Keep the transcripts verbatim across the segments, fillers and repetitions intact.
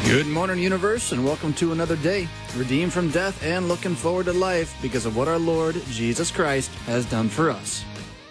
Good morning, universe, and welcome to another day, redeemed from death and looking forward to life because of what our Lord Jesus Christ has done for us.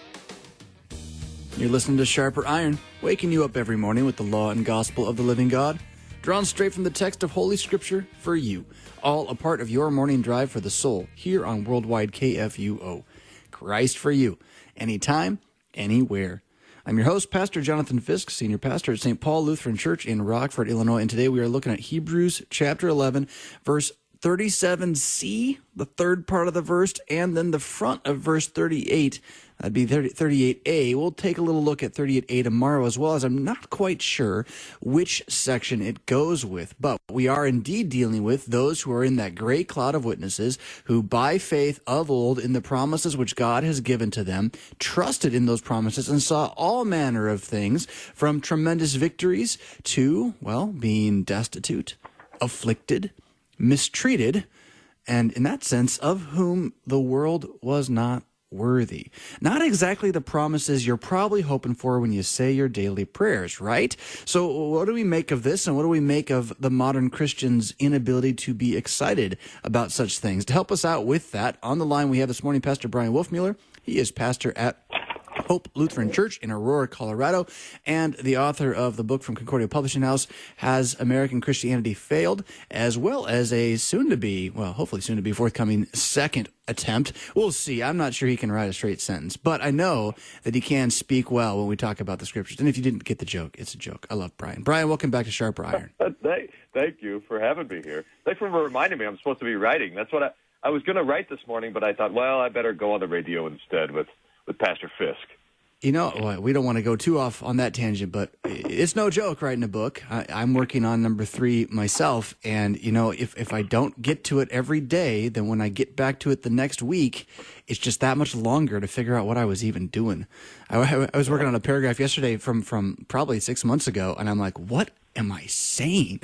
You're listening to Sharper Iron, waking you up every morning with the law and gospel of the living God, drawn straight from the text of Holy Scripture for you, all a part of your morning drive for the soul here on Worldwide K F U O. Christ for you, anytime, anywhere. I'm your host, Pastor Jonathan Fisk, Senior Pastor at Saint Paul Lutheran Church in Rockford, Illinois, and today we are looking at Hebrews chapter eleven, verse thirty-seven c, the third part of the verse, and then the front of verse thirty-eight. That'd be thirty-eight a. We'll take a little look at thirty-eight a tomorrow as well, as I'm not quite sure which section it goes with. But we are indeed dealing with those who are in that great cloud of witnesses who by faith of old in the promises which God has given to them, trusted in those promises and saw all manner of things from tremendous victories to, well, being destitute, afflicted, mistreated, and in that sense of whom the world was not worthy. Not exactly the promises you're probably hoping for when you say your daily prayers, right? So what do we make of this, and what do we make of the modern Christian's inability to be excited about such things? To help us out with that, on the line we have this morning Pastor Brian Wolfmueller. He is pastor at Hope Lutheran Church in Aurora, Colorado, and the author of the book from Concordia Publishing House, Has American Christianity Failed?, as well as a soon-to-be, well, hopefully soon-to-be forthcoming second attempt. We'll see. I'm not sure he can write a straight sentence, but I know that he can speak well when we talk about the scriptures. And if you didn't get the joke, it's a joke. I love Brian. Brian, welcome back to Sharper Iron. thank, thank you for having me here. Thanks for reminding me I'm supposed to be writing. That's what I, I was going to write this morning, but I thought, well, I better go on the radio instead with, with Pastor Fisk. You know, well, we don't want to go too off on that tangent, but it's no joke writing a book. I, I'm working on number three myself, and, you know, if, if I don't get to it every day, then when I get back to it the next week, it's just that much longer to figure out what I was even doing. I, I was working on a paragraph yesterday from, from probably six months ago, and I'm like, what am I saying?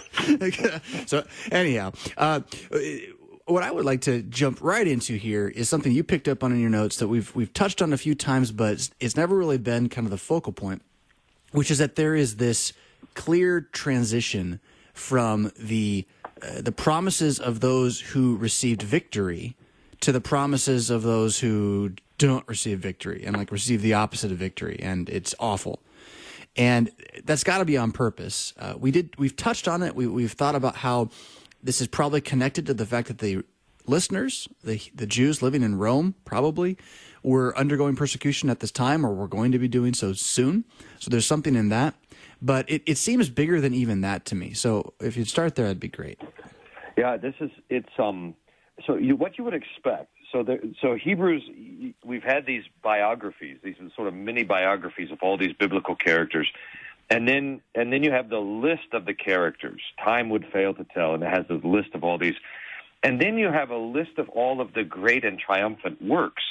So, anyhow, uh, what I would like to jump right into here is something you picked up on in your notes that we've we've touched on a few times, but it's, it's never really been kind of the focal point, which is that there is this clear transition from the uh, the promises of those who received victory to the promises of those who don't receive victory and like receive the opposite of victory, and it's awful. And that's got to be on purpose. Uh, we did we've touched on it. We, we've thought about how this is probably connected to the fact that the listeners, the the Jews living in Rome, probably were undergoing persecution at this time, or were going to be doing so soon. So there's something in that. But it, it seems bigger than even that to me. So if you'd start there, that'd be great. Yeah, this is it's um. So you, what you would expect. So there, so Hebrews, we've had these biographies, these sort of mini biographies of all these biblical characters. And then and then you have the list of the characters. Time would fail to tell, and it has a list of all these. And then you have a list of all of the great and triumphant works.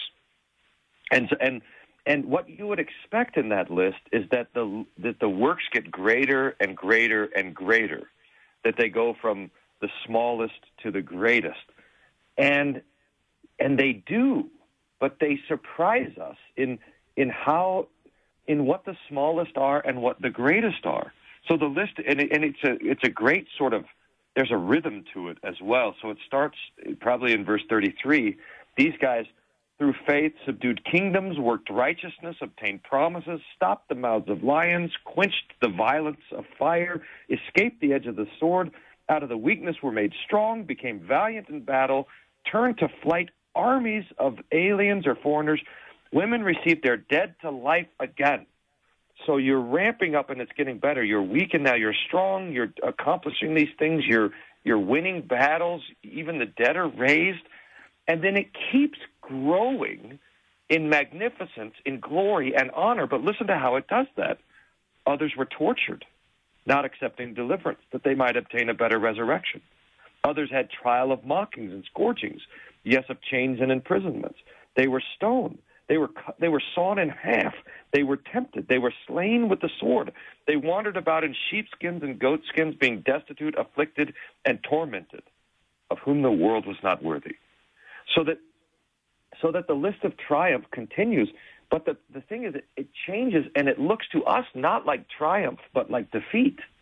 And so, and and what you would expect in that list is that the that the works get greater and greater and greater, that they go from the smallest to the greatest. And and they do, but they surprise us in in how in what the smallest are and what the greatest are. So the list, and, it, and it's a it's a great sort of, there's a rhythm to it as well. So it starts probably in verse thirty-three. These guys, through faith, subdued kingdoms, worked righteousness, obtained promises, stopped the mouths of lions, quenched the violence of fire, escaped the edge of the sword, out of the weakness were made strong, became valiant in battle, turned to flight armies of aliens or foreigners. Women received their dead to life again. So you're ramping up and it's getting better. You're weak and now you're strong. You're accomplishing these things. You're you're winning battles. Even the dead are raised. And then it keeps growing in magnificence, in glory and honor. But listen to how it does that. Others were tortured, not accepting deliverance, that they might obtain a better resurrection. Others had trial of mockings and scourgings, yes, of chains and imprisonments. They were stoned. They were they were sawn in half. They were tempted. They were slain with the sword. They wandered about in sheepskins and goatskins, being destitute, afflicted, and tormented, of whom the world was not worthy. So that so that the list of triumph continues. But the, the thing is, it, it changes, and it looks to us not like triumph, but like defeat.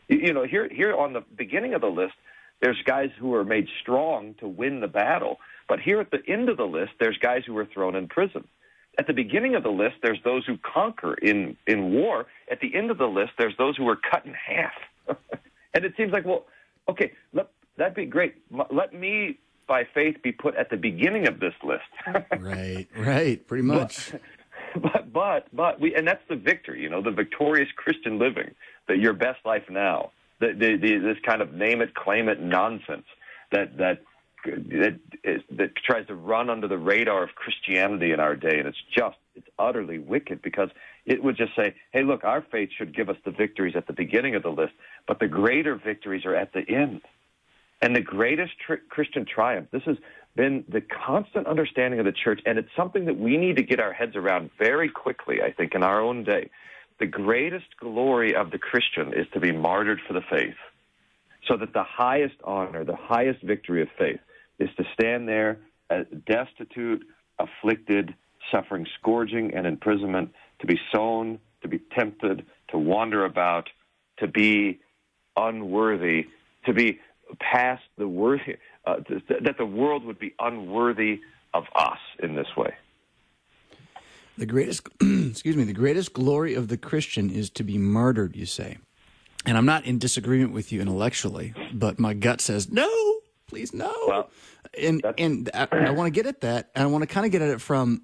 You, you know, here here on the beginning of the list, there's guys who are made strong to win the battle. But here at the end of the list, there's guys who are thrown in prison. At the beginning of the list, there's those who conquer in, in war. At the end of the list, there's those who are cut in half. And it seems like, well, okay, let, that'd be great. Let me, by faith, be put at the beginning of this list. Right, right, pretty much. But, but, but, but we, and that's the victory, you know, the victorious Christian living, the your best life now, the, the, the, this kind of name it, claim it nonsense that that that, is, that tries to run under the radar of Christianity in our day, and it's just, it's utterly wicked, because it would just say, hey, look, our faith should give us the victories at the beginning of the list, but the greater victories are at the end. And the greatest tr- Christian triumph, this has been the constant understanding of the church, and it's something that we need to get our heads around very quickly, I think, in our own day. The greatest glory of the Christian is to be martyred for the faith, so that the highest honor, the highest victory of faith is to stand there uh, destitute, afflicted, suffering scourging and imprisonment, to be sown, to be tempted, to wander about, to be unworthy, to be past the worthy, uh, to, that the world would be unworthy of us in this way. The greatest, excuse me, the greatest glory of the Christian is to be martyred, you say. And I'm not in disagreement with you intellectually, but my gut says, no, please no. Well, and and I, I want to get at that, and I want to kind of get at it from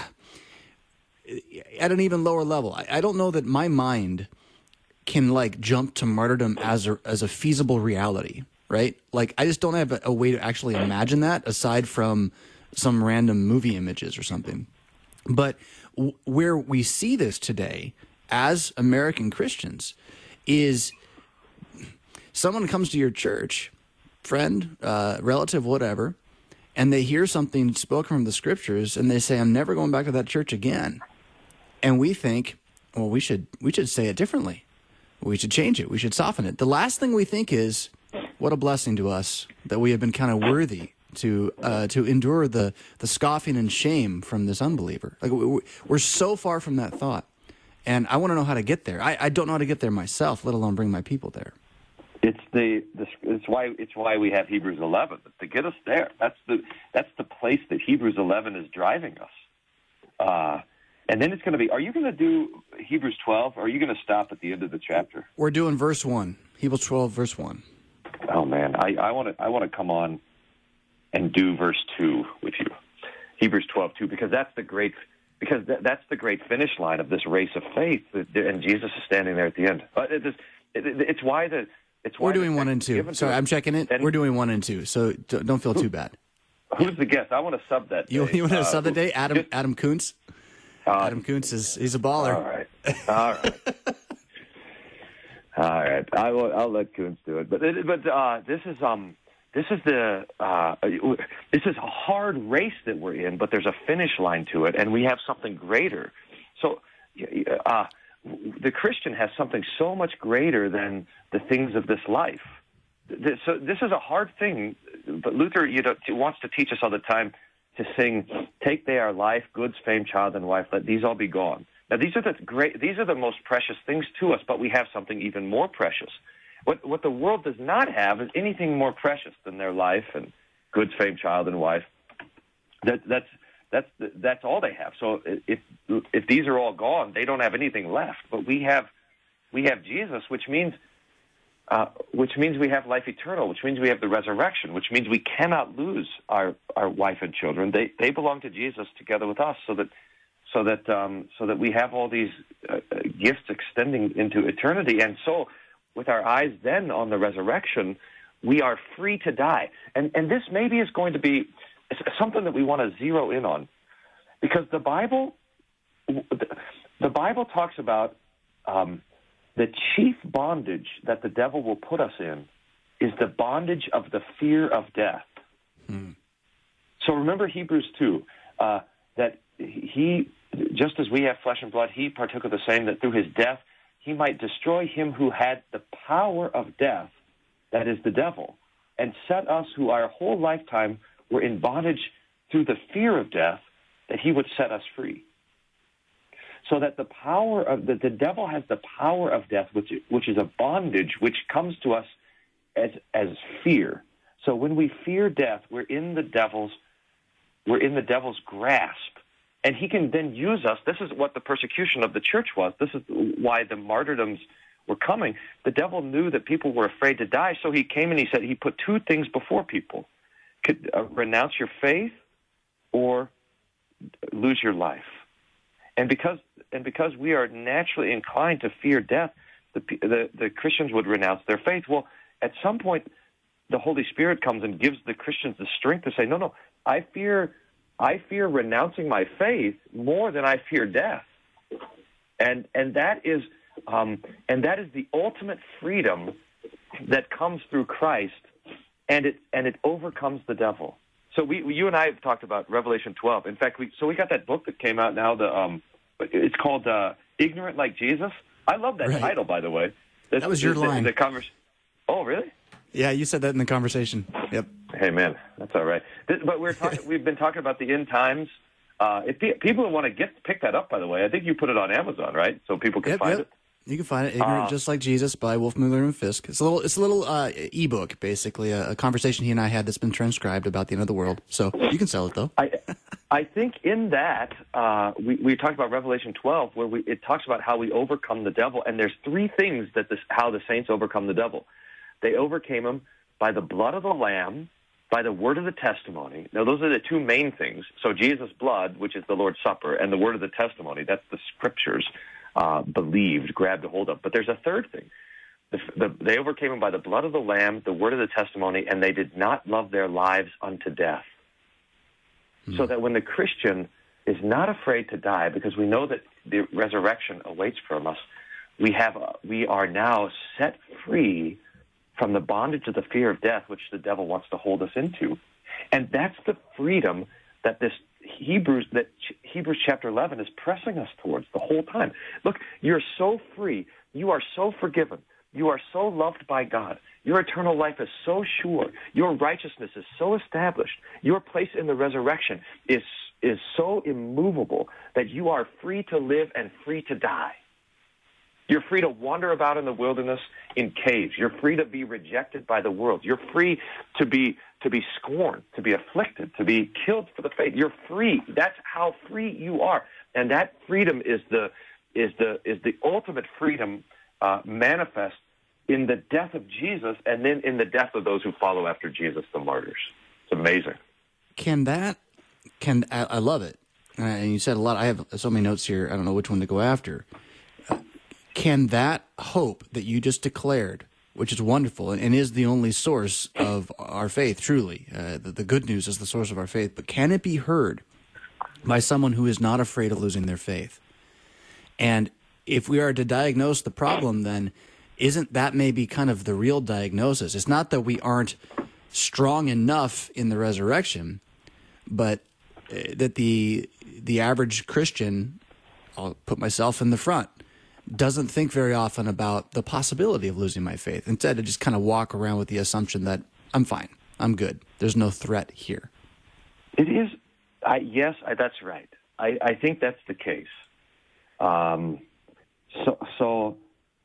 at an even lower level. I, I don't know that my mind can like jump to martyrdom as a, as a feasible reality, right? Like I just don't have a, a way to actually imagine that aside from some random movie images or something. But w- where we see this today as American Christians is someone comes to your church, friend, uh, relative, whatever, and they hear something spoken from the scriptures, and they say, I'm never going back to that church again. And we think, well, we should we should say it differently. We should change it. We should soften it. The last thing we think is, what a blessing to us that we have been kind of worthy to uh, to endure the, the scoffing and shame from this unbeliever. Like we're so far from that thought. And I want to know how to get there. I, I don't know how to get there myself, let alone bring my people there. It's the, the it's why it's why we have Hebrews eleven to get us there. That's the that's the place that Hebrews eleven is driving us. Uh, and then it's going to be. Are you going to do Hebrews twelve, or are you going to stop at the end of the chapter? We're doing verse one, Hebrews twelve, verse one. Oh man, I I want to I want to come on and do verse two with you, Hebrews twelve two, because that's the great. Because th- that's the great finish line of this race of faith, and Jesus is standing there at the end. But it is, it, it's why the it's why we're doing one and two. Sorry, I'm checking it. And we're doing one and two, so don't feel who, too bad. Who's the guest? I want to sub that. You, you want to uh, sub the day? Adam just, Adam Kuntz. Uh, Adam Kuntz is he's a baller. All right, all right, all right. I will. I'll let Kuntz do it. But it, but uh, this is um. This is the uh, this is a hard race that we're in, but there's a finish line to it, and we have something greater. So uh, the Christian has something so much greater than the things of this life. This, so this is a hard thing, but Luther you know, wants to teach us all the time to sing, "Take they our life, goods, fame, child, and wife, let these all be gone." Now these are the great, these are the most precious things to us, but we have something even more precious. What what the world does not have is anything more precious than their life and goods, fame, child, and wife. That that's that's that's all they have. So if if these are all gone, they don't have anything left. But we have we have Jesus, which means uh, which means we have life eternal, which means we have the resurrection, which means we cannot lose our, our wife and children. They they belong to Jesus together with us, so that so that um, so that we have all these uh, gifts extending into eternity, and so. With our eyes then on the resurrection, we are free to die. And and this maybe is going to be something that we want to zero in on. Because the Bible the Bible talks about um, the chief bondage that the devil will put us in is the bondage of the fear of death. Hmm. So remember Hebrews two, uh, that he, just as we have flesh and blood, he partook of the same, that through his death he might destroy him who had the power of death, that is the devil, and set us who our whole lifetime were in bondage through the fear of death, that he would set us free. So that the power of the, the devil has the power of death, which which is a bondage, which comes to us as as fear. So when we fear death, we're in the devil's we're in the devil's grasp, and he can then use us. This is what the persecution of the church was. This is why the martyrdoms were coming. The devil knew that people were afraid to die, so he came and he said he put two things before people: could uh, renounce your faith or lose your life. And because and because we are naturally inclined to fear death, the, the the Christians would renounce their faith. Well, at some point, the Holy Spirit comes and gives the Christians the strength to say, no, no, I fear, I fear renouncing my faith more than I fear death, and and that is um, and that is the ultimate freedom that comes through Christ, and it and it overcomes the devil. So we, you and I have talked about Revelation twelve. In fact, we so we got that book that came out now. The um, it's called uh, "Ignorant Like Jesus." I love that right. title, by the way. This, that was your this, line. The, the convers- oh, really? Yeah, you said that in the conversation. Yep. Hey, man, that's all right. This, but we're talking. We've been talking about the end times. Uh, if pe- people want to get pick that up, by the way, I think you put it on Amazon, right? So people can yep, find yep. it. You can find it, Ignorant uh, Just Like Jesus by Wolf Mueller and Fisk. It's a little it's a little uh, ebook, basically, a, a conversation he and I had that's been transcribed about the end of the world. So you can sell it, though. I I think in that, uh, we, we talked about Revelation twelve, where we, it talks about how we overcome the devil. And there's three things that this, how the saints overcome the devil. They overcame him by the blood of the Lamb, by the word of the testimony. Now, those are the two main things. So Jesus' blood, which is the Lord's Supper, and the word of the testimony, that's the Scriptures. Uh, believed, grabbed a hold of. But there's a third thing. The, the, they overcame him by the blood of the Lamb, the word of the testimony, and they did not love their lives unto death. Mm. So that when the Christian is not afraid to die, because we know that the resurrection awaits from us, we have uh, we are now set free from the bondage of the fear of death, which the devil wants to hold us into. And that's the freedom that this Hebrews that Hebrews chapter eleven is pressing us towards the whole time. Look, you're so free. You are so forgiven. You are so loved by God. Your eternal life is so sure. Your righteousness is so established. Your place in the resurrection is is so immovable that you are free to live and free to die. You're free to wander about in the wilderness in caves. You're free to be rejected by the world. You're free to be to be scorned, to be afflicted, to be killed for the faith. You're free. That's how free you are, and that freedom is the is the is the ultimate freedom uh, manifest in the death of Jesus, and then in the death of those who follow after Jesus, the martyrs. It's amazing. Can that? Can I, I love it? Uh, and you said a lot. I have so many notes here. I don't know which one to go after. Uh, can that hope that you just declared, which is wonderful and, and is the only source of our faith, truly, uh, the, the good news is the source of our faith, but can it be heard by someone who is not afraid of losing their faith? And if we are to diagnose the problem, then isn't that maybe kind of the real diagnosis? It's not that we aren't strong enough in the resurrection, but that the the average Christian, I'll put myself in the front, doesn't think very often about the possibility of losing my faith. Instead, to just kind of walk around with the assumption that I'm fine, I'm good, there's no threat here. It is, I, yes, I, that's right. I, I think that's the case. Um, so, so,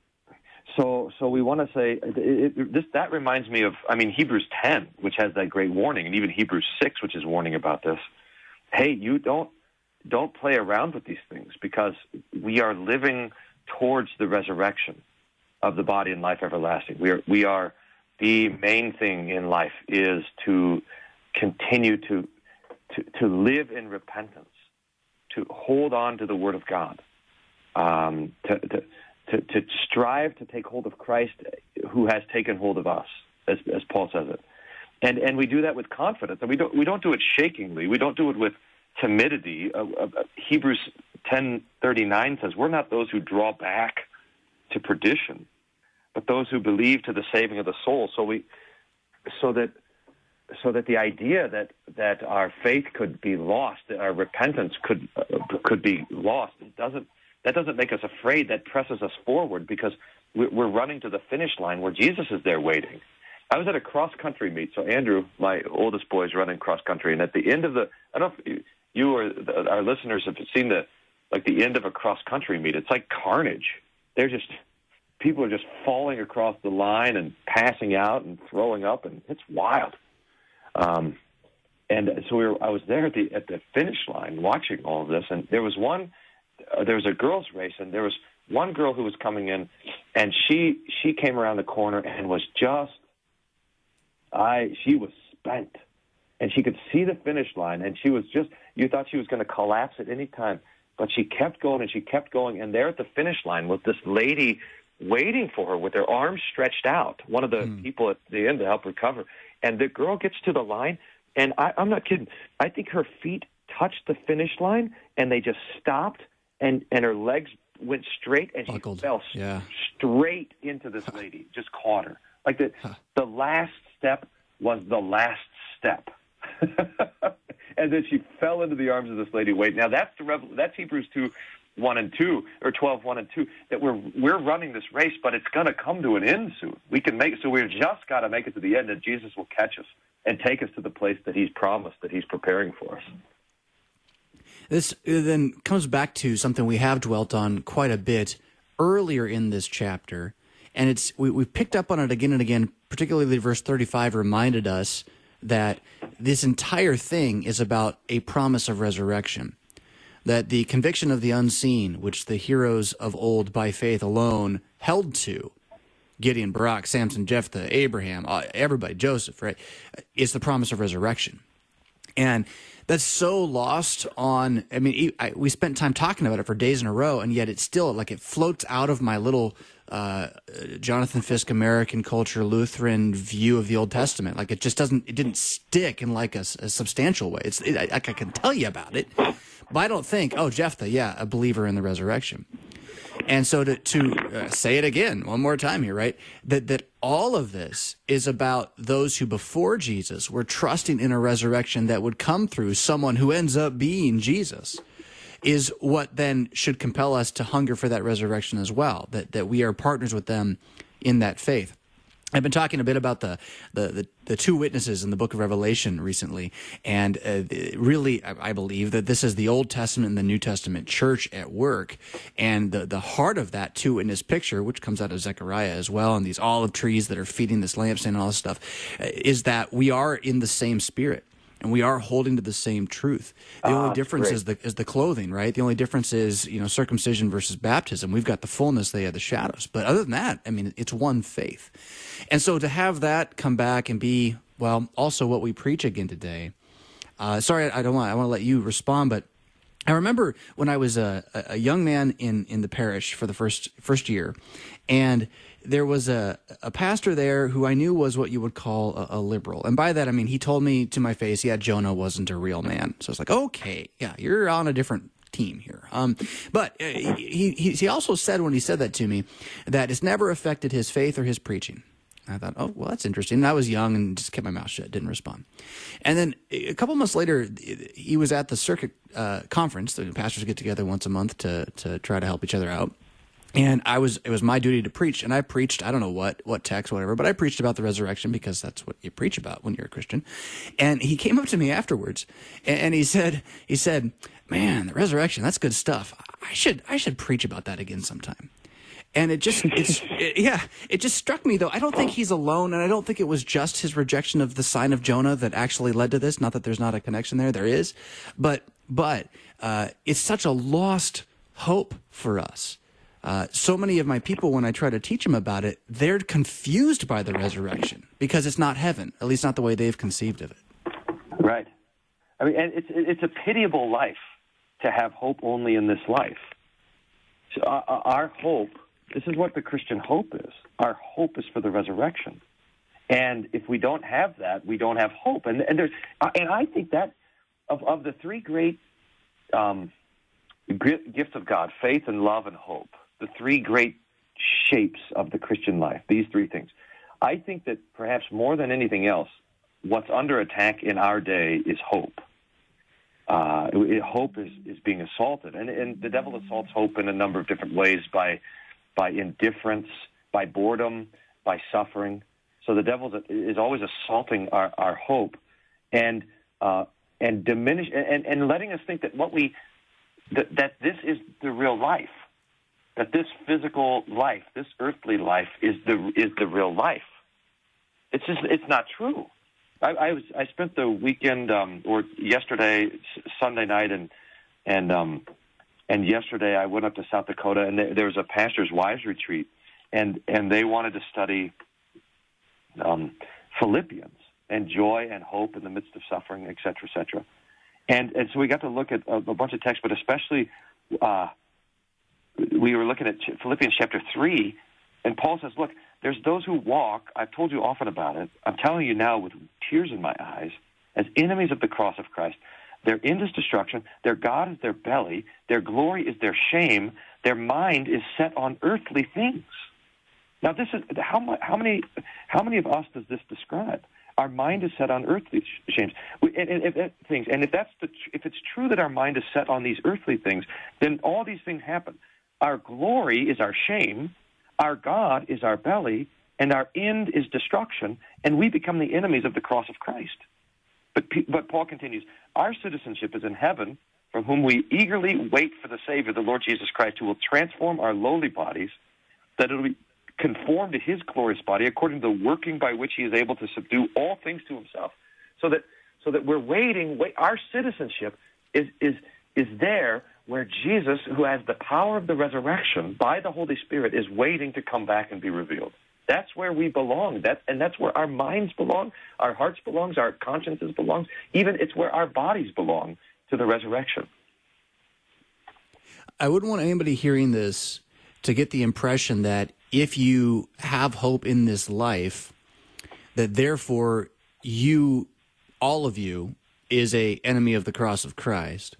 so, so we want to say it, it, this. That reminds me of, I mean, Hebrews ten, which has that great warning, and even Hebrews six, which is warning about this. Hey, you don't don't play around with these things, because we are living towards the resurrection of the body and life everlasting. We are, we are, the main thing in life is to continue to, to, to live in repentance, to hold on to the Word of God, um, to, to, to, to strive to take hold of Christ who has taken hold of us, as, as Paul says it. And, and we do that with confidence. And we don't, we don't do it shakingly. We don't do it with timidity. Uh, uh, Hebrews ten thirty-nine says, we're not those who draw back to perdition, but those who believe to the saving of the soul. So we, so that, so that the idea that, that our faith could be lost, that our repentance could uh, could be lost, it doesn't. That doesn't make us afraid. That presses us forward, because we're running to the finish line where Jesus is there waiting. I was at a cross-country meet. So Andrew, my oldest boy, is running cross-country. And at the end of the, I don't know if you or the, our listeners have seen the, like the end of a cross-country meet. It's like carnage. They're just, people are just falling across the line and passing out and throwing up, and it's wild. Um, and so we were, I was there at the at the finish line watching all of this, and there was one, uh, there was a girls' race, and there was one girl who was coming in, and she she came around the corner and was just, I she was spent, and she could see the finish line, and she was just, you thought she was going to collapse at any time, but she kept going and she kept going, and there at the finish line was this lady waiting for her with her arms stretched out, one of the mm. people at the end to help her cover, and the girl gets to the line, and I, I'm not kidding, I think her feet touched the finish line, and they just stopped, and, and her legs went straight, and Buckled. She fell yeah. straight into this lady, just caught her. Like the huh. the last step was the last step. And then she fell into the arms of this lady. Wait, now that's the Revel- that's Hebrews two, one and two, or twelve, one and two, that we're we're running this race, but it's going to come to an end soon. We can make so we've just got to make it to the end, and Jesus will catch us and take us to the place that He's promised, that He's preparing for us. This then comes back to something we have dwelt on quite a bit earlier in this chapter, and it's we, we've picked up on it again and again, particularly verse thirty-five reminded us that this entire thing is about a promise of resurrection, that the conviction of the unseen, which the heroes of old by faith alone held to, Gideon, Barak, Samson, Jephthah, Abraham, everybody, Joseph, right, is the promise of resurrection. And that's so lost on, I mean, I, we spent time talking about it for days in a row, and yet it's still, like, it floats out of my little uh, Jonathan Fisk American culture Lutheran view of the Old Testament. Like, it just doesn't, it didn't stick in, like, a, a substantial way. It's, it, I, I can tell you about it, but I don't think, oh, Jephthah, yeah, a believer in the resurrection. And so to, to uh, say it again one more time here, right, that that all of this is about those who before Jesus were trusting in a resurrection that would come through someone who ends up being Jesus, is what then should compel us to hunger for that resurrection as well, that, that we are partners with them in that faith. I've been talking a bit about the, the, the, the two witnesses in the book of Revelation recently, and uh, really I, I believe that this is the Old Testament and the New Testament church at work, and the, the heart of that two-witness picture, which comes out of Zechariah as well, and these olive trees that are feeding this lampstand and all this stuff, uh, is that we are in the same spirit. And we are holding to the same truth. The ah, only difference great. is the is the clothing, right? The only difference is, you know, circumcision versus baptism. We've got the fullness, they have the shadows. But other than that, I mean, it's one faith. And so to have that come back and be, well, also what we preach again today. Uh, sorry, I don't want I want to let you respond, but I remember when I was a, a young man in, in the parish for the first first year, and there was a, a pastor there who I knew was what you would call a, a liberal. And by that, I mean, he told me to my face, yeah, Jonah wasn't a real man. So I was like, okay, yeah, you're on a different team here. Um, but uh, he, he, he also said when he said that to me that it's never affected his faith or his preaching. I thought, oh, well, that's interesting. And I was young and just kept my mouth shut, didn't respond. And then a couple months later, he was at the circuit uh, conference. The pastors get together once a month to to try to help each other out. And I was, it was my duty to preach, and I preached, I don't know what, what text, whatever, but I preached about the resurrection because that's what you preach about when you're a Christian. And he came up to me afterwards, and, and he said, he said, man, the resurrection, that's good stuff. I should, I should preach about that again sometime. And it just, it's, it, yeah, it just struck me though. I don't think he's alone, and I don't think it was just his rejection of the sign of Jonah that actually led to this. Not that there's not a connection there, there is, but, but, uh, it's such a lost hope for us. Uh, so many of my people, when I try to teach them about it, they're confused by the resurrection because it's not heaven, at least not the way they've conceived of it. Right. I mean, and it's it's a pitiable life to have hope only in this life. So our, our hope, this is what the Christian hope is. Our hope is for the resurrection. And if we don't have that, we don't have hope. And and there's and I think that of of the three great um, gifts of God, faith and love and hope, the three great shapes of the Christian life, these three things. I think that perhaps more than anything else, what's under attack in our day is hope. Uh, it, hope is, is being assaulted. And, and the devil assaults hope in a number of different ways, by by indifference, by boredom, by suffering. So the devil is always assaulting our, our hope and uh, and diminish and, and letting us think that what we that, that this is the real life, that this physical life, this earthly life is the is the real life. It's just, it's not true. I, I was I spent the weekend um, or yesterday, Sunday night, and and um, and yesterday I went up to South Dakota, and there, there was a pastor's wives retreat, and and they wanted to study um, Philippians and joy and hope in the midst of suffering, et cetera, et cetera. And and so we got to look at a, a bunch of texts, but especially uh, we were looking at Philippians chapter three, and Paul says, look, there's those who walk, I've told you often about it, I'm telling you now with tears in my eyes, as enemies of the cross of Christ. Their end is destruction, their God is their belly, their glory is their shame, their mind is set on earthly things. Now this is, how, how many how many of us does this describe? Our mind is set on earthly shames, and, and, and, things. And if that's the, if it's true that our mind is set on these earthly things, then all these things happen. Our glory is our shame, our God is our belly, and our end is destruction, and we become the enemies of the cross of Christ. But, but Paul continues, our citizenship is in heaven, from whom we eagerly wait for the Savior, the Lord Jesus Christ, who will transform our lowly bodies, that it will be conformed to his glorious body, according to the working by which he is able to subdue all things to himself. So that so that we're waiting, wait, our citizenship is is is there where Jesus, who has the power of the resurrection by the Holy Spirit, is waiting to come back and be revealed. That's where we belong. That, and that's where our minds belong, our hearts belong, our consciences belong. Even it's where our bodies belong to the resurrection. I wouldn't want anybody hearing this to get the impression that if you have hope in this life, that therefore you, all of you, is a enemy of the cross of Christ.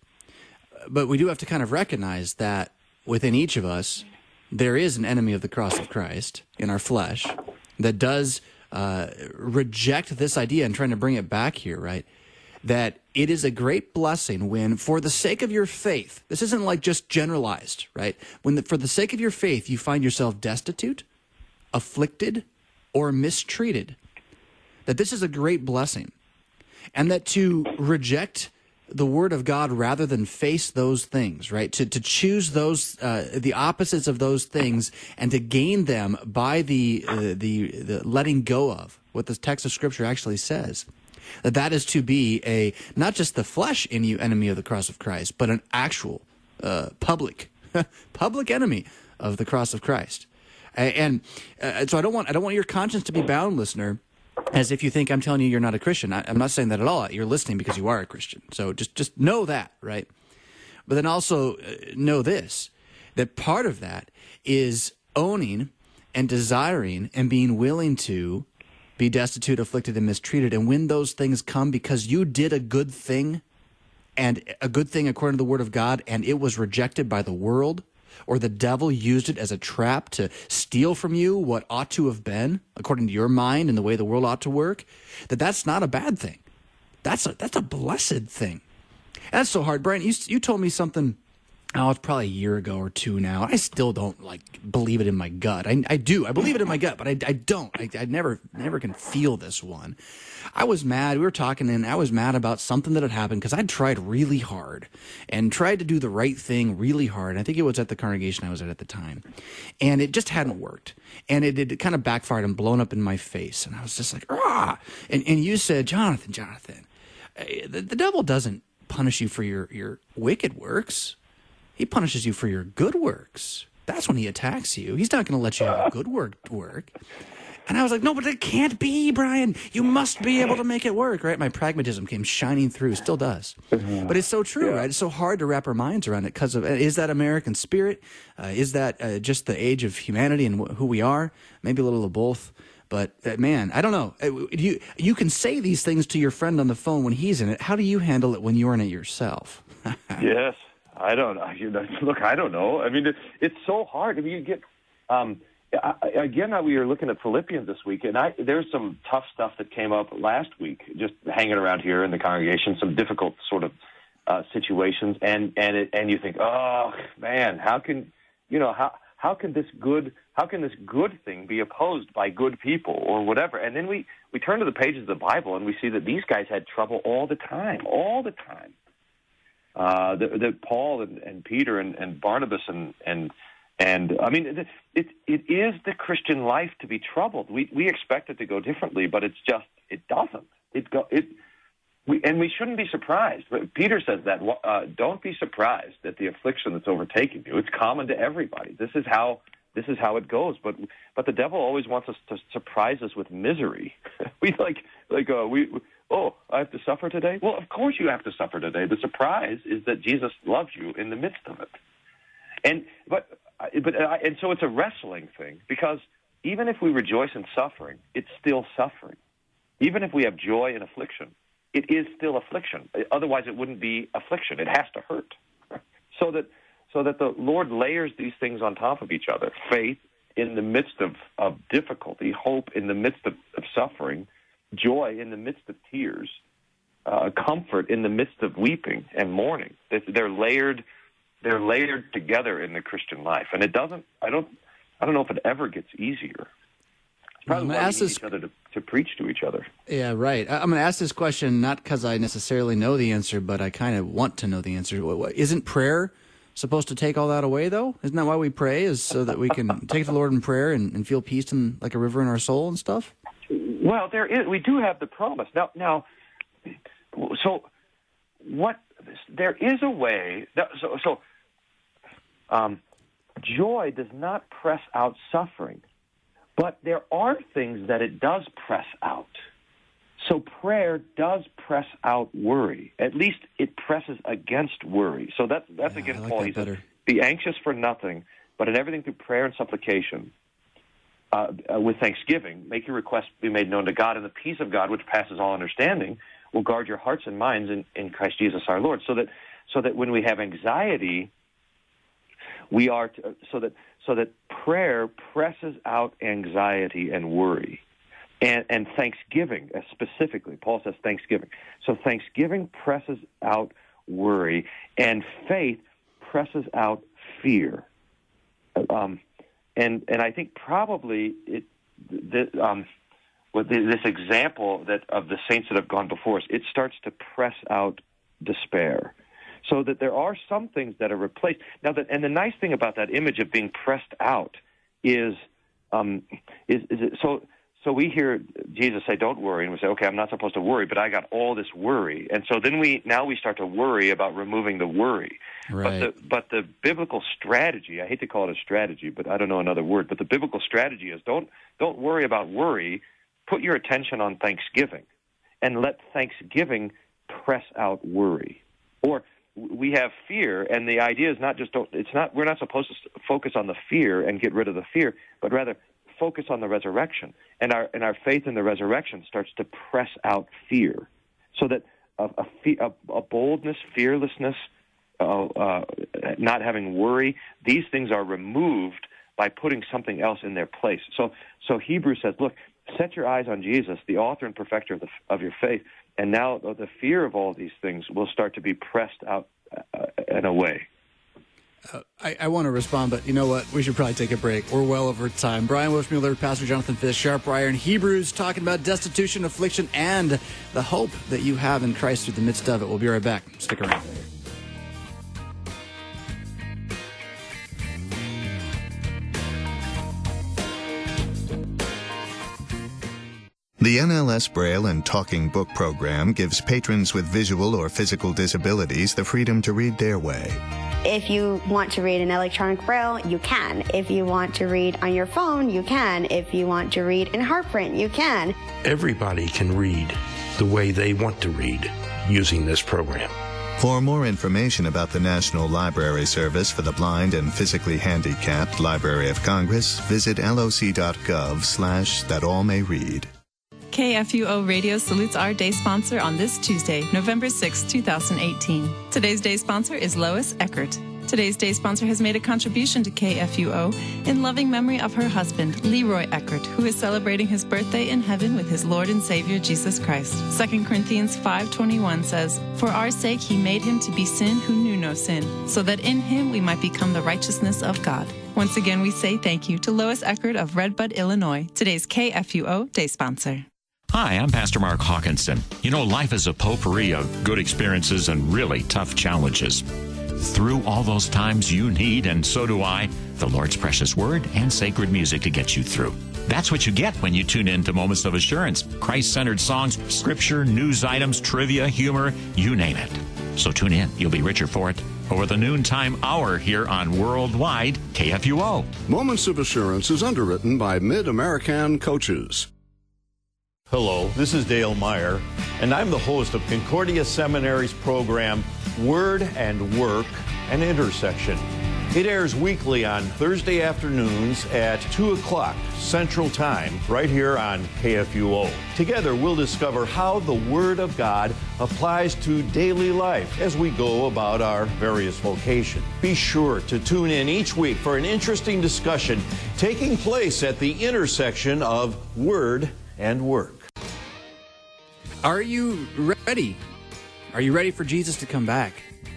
But we do have to kind of recognize that within each of us, there is an enemy of the cross of Christ in our flesh that does uh, reject this idea and trying to bring it back here, right? That it is a great blessing when, for the sake of your faith, this isn't like just generalized, right? When, the, for the sake of your faith, you find yourself destitute, afflicted, or mistreated, that this is a great blessing. And that to reject the word of God rather than face those things, right? To to choose those uh, the opposites of those things and to gain them by the, uh, the the letting go of what the text of Scripture actually says. That that is to be a not just the flesh in you enemy of the cross of Christ, but an actual uh, public public enemy of the cross of Christ. And uh, so I don't want I don't want your conscience to be bound, listener, as if you think I'm telling you you're not a Christian. I, I'm not saying that at all. You're listening because you are a Christian. So just, just know that, right? But then also uh, know this, that part of that is owning and desiring and being willing to be destitute, afflicted, and mistreated. And when those things come because you did a good thing, and a good thing according to the Word of God, and it was rejected by the world, or the devil used it as a trap to steal from you what ought to have been, according to your mind and the way the world ought to work, that that's not a bad thing. That's a, that's a blessed thing. And that's so hard. Brian, you, you told me something, oh, it's probably a year ago or two now. I still don't, like, believe it in my gut. I, I do. I believe it in my gut, but I, I don't. I, I never never can feel this one. I was mad. We were talking, and I was mad about something that had happened because I'd tried really hard and tried to do the right thing really hard. I think it was at the congregation I was at at the time. And it just hadn't worked. And it, it kind of backfired and blown up in my face. And I was just like, ah. And, and you said, Jonathan, Jonathan, the, the devil doesn't punish you for your, your wicked works. He punishes you for your good works. That's when he attacks you. He's not going to let you have a good work work. And I was like, no, but it can't be, Brian. You must be able to make it work, right? My pragmatism came shining through, still does. But it's so true, yeah. Right? It's so hard to wrap our minds around it because of, is that American spirit? Uh, is that uh, just the age of humanity and wh- who we are? Maybe a little of both. But, uh, man, I don't know. Uh, you, you can say these things to your friend on the phone when he's in it. How do you handle it when you're in it yourself? Yes. I don't you know, look, I don't know. I mean, it, it's so hard. I mean, you get, um, I, again, we were looking at Philippians this week, and I, there's some tough stuff that came up last week, just hanging around here in the congregation, some difficult sort of uh, situations, and, and, it, and you think, oh, man, how can, you know, how, how can this good, how can this good thing be opposed by good people or whatever? And then we, we turn to the pages of the Bible, and we see that these guys had trouble all the time, all the time. uh, that, that Paul and, and Peter and, and Barnabas and and and I mean, it, it it is the Christian life to be troubled. We we expect it to go differently, but it's just it doesn't. It go it. We, and we shouldn't be surprised. But Peter says that uh, don't be surprised at the affliction that's overtaking you. It's common to everybody. This is how this is how it goes. But but the devil always wants us to surprise us with misery. we like like uh, we oh I have to suffer today. Well, of course you have to suffer today. The surprise is that Jesus loves you in the midst of it. And but but uh, and so it's a wrestling thing, because even if we rejoice in suffering, it's still suffering. Even if we have joy in affliction, it is still affliction. Otherwise, it wouldn't be affliction. It has to hurt. So that so that the Lord layers these things on top of each other. Faith in the midst of, of difficulty, hope in the midst of, of suffering, joy in the midst of tears, uh, comfort in the midst of weeping and mourning. They're layered they're layered together in the Christian life. And it doesn't I don't I don't know if it ever gets easier. Probably why we need each other to, to preach to each other. Yeah, right. I'm going to ask this question not because I necessarily know the answer, but I kind of want to know the answer. Isn't prayer supposed to take all that away, though? Isn't that why we pray, is so that we can take the Lord in prayer and, and feel peace in, like a river in our soul and stuff? Well, there is. We do have the promise. Now, now, so what? There is a way. So, so um, joy does not press out suffering. But there are things that it does press out. So prayer does press out worry. At least it presses against worry. So that, that's yeah, again like Paul. That he better. says, be anxious for nothing, but in everything through prayer and supplication, uh, uh, with thanksgiving, make your requests be made known to God, and the peace of God, which passes all understanding, will guard your hearts and minds in, in Christ Jesus our Lord. So that so that when we have anxiety, we are to, so that so that prayer presses out anxiety and worry, and and thanksgiving uh, specifically. Paul says thanksgiving. So thanksgiving presses out worry, and faith presses out fear. Um, and and I think probably it the, um, with this example that of the saints that have gone before us, it starts to press out despair. So that there are some things that are replaced. Now, that, and the nice thing about that image of being pressed out is, um, is, is it, so. So we hear Jesus say, "Don't worry," and we say, "Okay, I'm not supposed to worry, but I got all this worry." And so then we now we start to worry about removing the worry. Right. But the but the biblical strategy, I hate to call it a strategy, but I don't know another word. But the biblical strategy is don't don't worry about worry. Put your attention on thanksgiving, and let thanksgiving press out worry. Or we have fear, and the idea is not just don't, it's not we're not supposed to focus on the fear and get rid of the fear, but rather focus on the resurrection, and our and our faith in the resurrection starts to press out fear, so that a a, a, a boldness, fearlessness, uh, uh, not having worry, these things are removed by putting something else in their place. So so Hebrews says, look, set your eyes on Jesus, the author and perfecter of the, of your faith, and now the fear of all these things will start to be pressed out uh, and away. Uh, I, I want to respond, but you know what? We should probably take a break. We're well over time. Brian Wishmuller, Pastor Jonathan Fish, Sharp Wire, and Hebrews talking about destitution, affliction, and the hope that you have in Christ through the midst of it. We'll be right back. Stick around. The N L S Braille and Talking Book program gives patrons with visual or physical disabilities the freedom to read their way. If you want to read in electronic Braille, you can. If you want to read on your phone, you can. If you want to read in HeartPrint, you can. Everybody can read the way they want to read using this program. For more information about the National Library Service for the Blind and Physically Handicapped, Library of Congress, visit loc.gov slash that all may read. K F U O Radio salutes our day sponsor on this Tuesday, November sixth, twenty eighteen. Today's day sponsor is Lois Eckert. Today's day sponsor has made a contribution to K F U O in loving memory of her husband, Leroy Eckert, who is celebrating his birthday in heaven with his Lord and Savior, Jesus Christ. Second Corinthians five twenty-one says, "For our sake he made him to be sin who knew no sin, so that in him we might become the righteousness of God." Once again, we say thank you to Lois Eckert of Redbud, Illinois, today's K F U O day sponsor. Hi, I'm Pastor Mark Hawkinson. You know, life is a potpourri of good experiences and really tough challenges. Through all those times, you need, and so do I, the Lord's precious word and sacred music to get you through. That's what you get when you tune in to Moments of Assurance. Christ-centered songs, scripture, news items, trivia, humor, you name it. So tune in. You'll be richer for it. Over the noontime hour here on Worldwide K F U O. Moments of Assurance is underwritten by Mid-American Coaches. Hello, this is Dale Meyer, and I'm the host of Concordia Seminary's program, Word and Work, an Intersection. It airs weekly on Thursday afternoons at two o'clock Central Time, right here on K F U O. Together, we'll discover how the Word of God applies to daily life as we go about our various vocations. Be sure to tune in each week for an interesting discussion taking place at the intersection of Word and Work. Are you ready? Are you ready for Jesus to come back?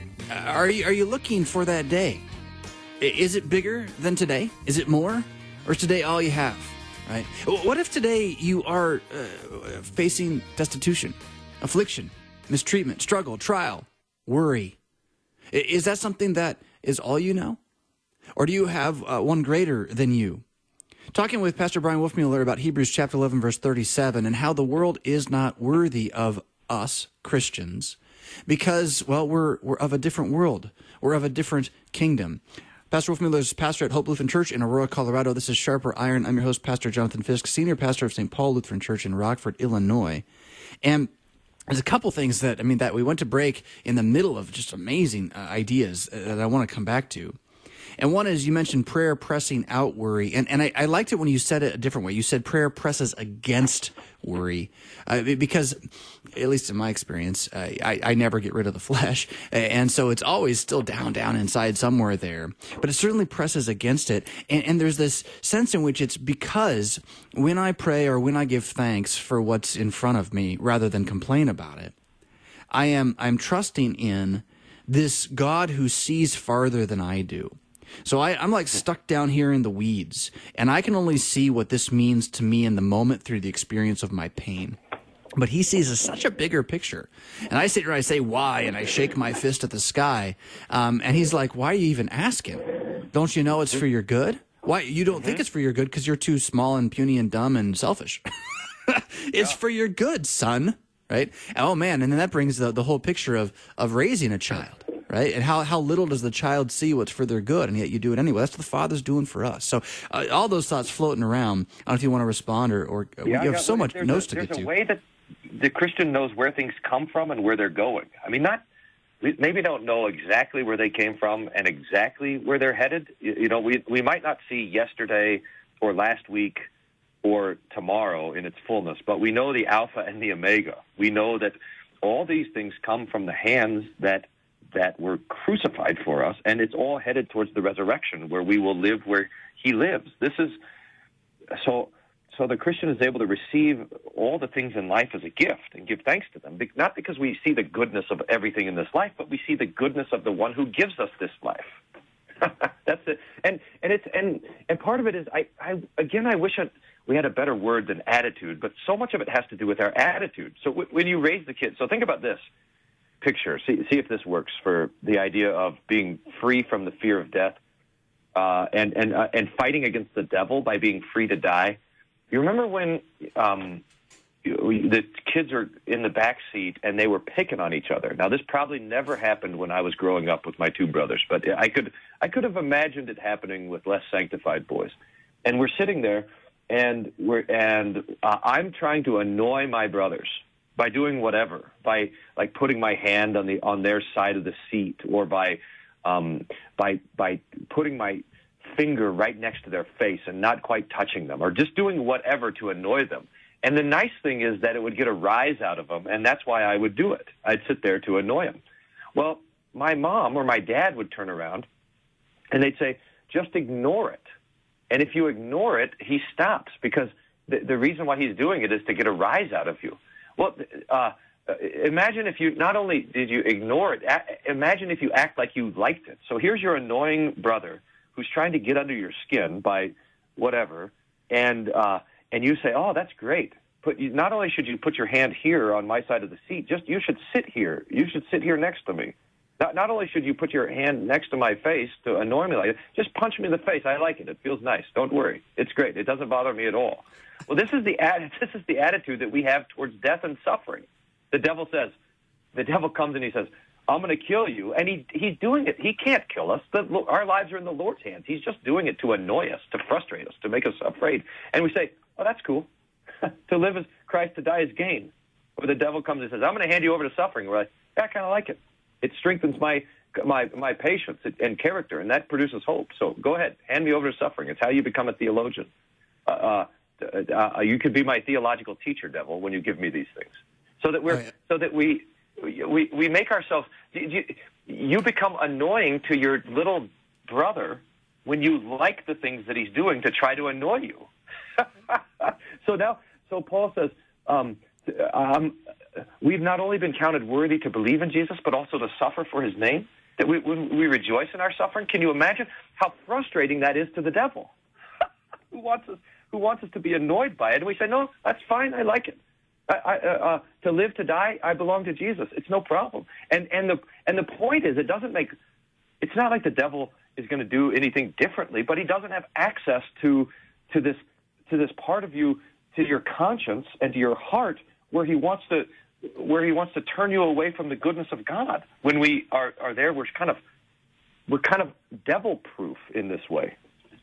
Are you, are you looking for that day? Is it bigger than today? Is it more? Or is today all you have? Right? What if today you are uh, facing destitution, affliction, mistreatment, struggle, trial, worry? Is that something that is all you know? Or do you have uh, one greater than you? Talking with Pastor Brian Wolfmueller about Hebrews chapter eleven, verse thirty-seven, and how the world is not worthy of us, Christians, because, well, we're, we're of a different world. We're of a different kingdom. Pastor Wolfmueller is pastor at Hope Lutheran Church in Aurora, Colorado. This is Sharper Iron. I'm your host, Pastor Jonathan Fisk, senior pastor of Saint Paul Lutheran Church in Rockford, Illinois. And there's a couple things that, I mean, that we went to break in the middle of just amazing uh, ideas that I want to come back to. And one is, you mentioned prayer pressing out worry. And, and I, I liked it when you said it a different way. You said prayer presses against worry. Uh, because, at least in my experience, uh, I, I never get rid of the flesh. And so it's always still down, down inside somewhere there. But it certainly presses against it. And, and there's this sense in which it's because when I pray or when I give thanks for what's in front of me, rather than complain about it, I am I'm trusting in this God who sees farther than I do. So I, I'm like stuck down here in the weeds, and I can only see what this means to me in the moment through the experience of my pain. But he sees a, such a bigger picture. And I sit here and I say, why? And I shake my fist at the sky. Um, and he's like, why are you even asking? Don't you know it's for your good? Why? You don't mm-hmm. think it's for your good because you're too small and puny and dumb and selfish. It's yeah. for your good, son. Right? Oh, man. And then that brings the, the whole picture of, of raising a child. Right? And how, how little does the child see what's for their good, and yet you do it anyway. That's what the Father's doing for us. So uh, all those thoughts floating around. I don't know if you want to respond, or, or yeah, you have yeah, so much notes to get to. There's a way that the Christian knows where things come from and where they're going. I mean, not we maybe don't know exactly where they came from and exactly where they're headed. You, you know, we we might not see yesterday or last week or tomorrow in its fullness, but we know the Alpha and the Omega. We know that all these things come from the hands that that were crucified for us, and it's all headed towards the resurrection, where we will live where he lives. This is so so the Christian is able to receive all the things in life as a gift and give thanks to them, not because we see the goodness of everything in this life, but we see the goodness of the one who gives us this life. That's it. And and it's and and part of it is I, I again I wish I, we had a better word than attitude, but so much of it has to do with our attitude. So w- when you raise the kids, so think about this picture. See, see if this works for the idea of being free from the fear of death, uh, and and uh, and fighting against the devil by being free to die. You remember when um, the kids are in the back seat and they were picking on each other? Now, this probably never happened when I was growing up with my two brothers, but I could I could have imagined it happening with less sanctified boys. And we're sitting there, and we're and uh, I'm trying to annoy my brothers by doing whatever, by like putting my hand on the on their side of the seat, or by um, by by putting my finger right next to their face and not quite touching them, or just doing whatever to annoy them. And the nice thing is that it would get a rise out of them, and that's why I would do it. I'd sit there to annoy them. Well, my mom or my dad would turn around, and they'd say, just ignore it. And if you ignore it, he stops, because the, the reason why he's doing it is to get a rise out of you. Well, uh, imagine if you not only did you ignore it, a- imagine if you act like you liked it. So here's your annoying brother who's trying to get under your skin by whatever, and uh, and you say, oh, that's great. put you, not only should you put your hand here on my side of the seat, just you should sit here. You should sit here next to me. Not, not only should you put your hand next to my face to annoy me like that, just punch me in the face. I like it. It feels nice. Don't worry. It's great. It doesn't bother me at all. Well, this is the this is the attitude that we have towards death and suffering. The devil says, the devil comes and he says, I'm going to kill you. And he he's doing it. He can't kill us. The, our lives are in the Lord's hands. He's just doing it to annoy us, to frustrate us, to make us afraid. And we say, oh, that's cool. To live as Christ, to die is gain. Or the devil comes and says, I'm going to hand you over to suffering. We're like, yeah, I kind of like it. It strengthens my my my patience and character, and that produces hope. So go ahead, hand me over to suffering. It's how you become a theologian. Uh, uh, uh, you could be my theological teacher, devil, when you give me these things. So that we're oh, yeah. so that we we we make ourselves. You, you become annoying to your little brother when you like the things that he's doing to try to annoy you. so now. So Paul says, um, um, we've not only been counted worthy to believe in Jesus, but also to suffer for his name, that we, we, we rejoice in our suffering. Can you imagine how frustrating that is to the devil, who wants us who wants us to be annoyed by it? And we say, no, that's fine. I like it. I, I, uh, to live, to die, I belong to Jesus. It's no problem. And, and, the, and the point is, it doesn't make – it's not like the devil is going to do anything differently, but he doesn't have access to to this to this part of you, to your conscience and to your heart, where he wants to, where he wants to turn you away from the goodness of God. When we are, are there, we're kind of, we're kind of devil-proof in this way.